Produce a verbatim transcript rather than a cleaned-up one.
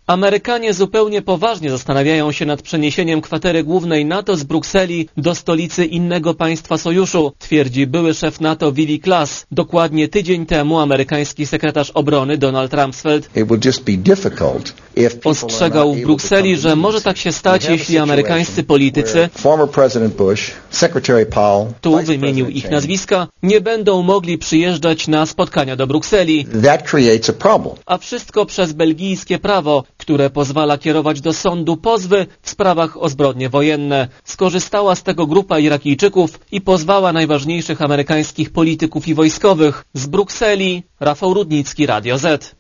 Amerykanie zupełnie poważnie zastanawiają się nad przeniesieniem kwatery głównej NATO z Brukseli do stolicy innego państwa sojuszu, twierdzi były szef NATO Willy Klass. Dokładnie tydzień temu amerykański sekretarz obrony Donald Rumsfeld ostrzegał w Brukseli, że może tak się stać, jeśli amerykańscy politycy, tu wymienił ich nazwiska, nie będą mogli przyjeżdżać na spotkania do Brukseli. A wszystko przez belgijskie prawo, które pozwala kierować do sądu pozwy w sprawach o zbrodnie wojenne. Skorzystała z tego grupa Irakijczyków i pozwała najważniejszych amerykańskich polityków i wojskowych. Z Brukseli Rafał Rudnicki, Radio Z.